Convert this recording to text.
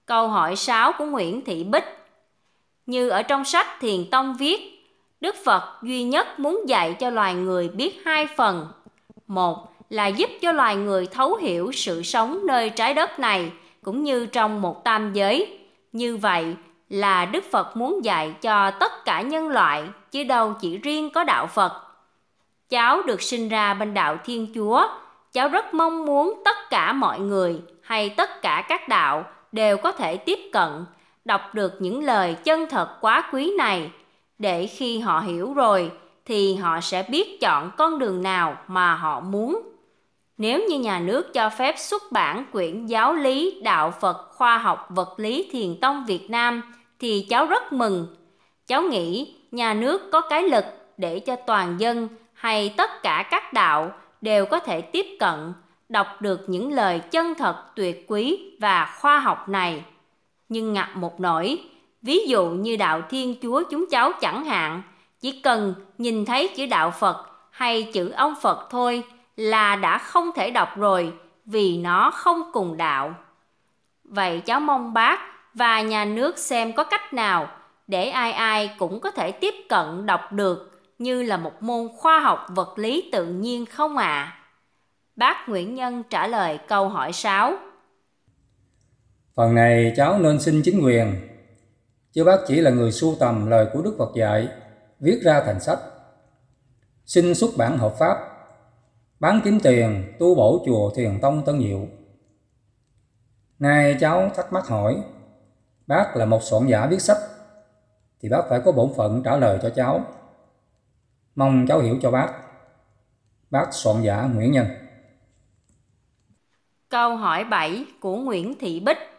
Câu hỏi 6 của Nguyễn Thị Bích. Như ở trong sách Thiền Tông viết, Đức Phật duy nhất muốn dạy cho loài người biết hai phần. Một là giúp cho loài người thấu hiểu sự sống nơi trái đất này, cũng như trong một tam giới. Như vậy là Đức Phật muốn dạy cho tất cả nhân loại, chứ đâu chỉ riêng có đạo Phật. Cháu được sinh ra bên đạo Thiên Chúa, cháu rất mong muốn tất cả mọi người hay tất cả các đạo đều có thể tiếp cận, đọc được những lời chân thật quá quý này, để khi họ hiểu rồi thì họ sẽ biết chọn con đường nào mà họ muốn. Nếu như nhà nước cho phép xuất bản quyển Giáo lý Đạo Phật Khoa học Vật lý Thiền Tông Việt Nam thì cháu rất mừng. Cháu nghĩ nhà nước có cái lực để cho toàn dân hay tất cả các đạo đều có thể tiếp cận, đọc được những lời chân thật tuyệt quý và khoa học này. Nhưng ngặt một nỗi, ví dụ như đạo Thiên Chúa chúng cháu chẳng hạn, chỉ cần nhìn thấy chữ đạo Phật hay chữ ông Phật thôi là đã không thể đọc rồi, vì nó không cùng đạo. Vậy cháu mong bác và nhà nước xem có cách nào để ai ai cũng có thể tiếp cận đọc được như là một môn khoa học vật lý tự nhiên không ạ? Bác Nguyễn Nhân trả lời câu hỏi 6. Phần này cháu nên xin chính quyền, chứ bác chỉ là người sưu tầm lời của Đức Phật dạy, viết ra thành sách. Xin xuất bản hợp pháp, bán kiếm tiền, tu bổ chùa Thiền Tông Tân Diệu. Nay cháu thắc mắc hỏi, bác là một soạn giả viết sách, thì bác phải có bổn phận trả lời cho cháu. Mong cháu hiểu cho bác. Bác soạn giả Nguyễn Nhân. Câu hỏi 7 của Nguyễn Thị Bích.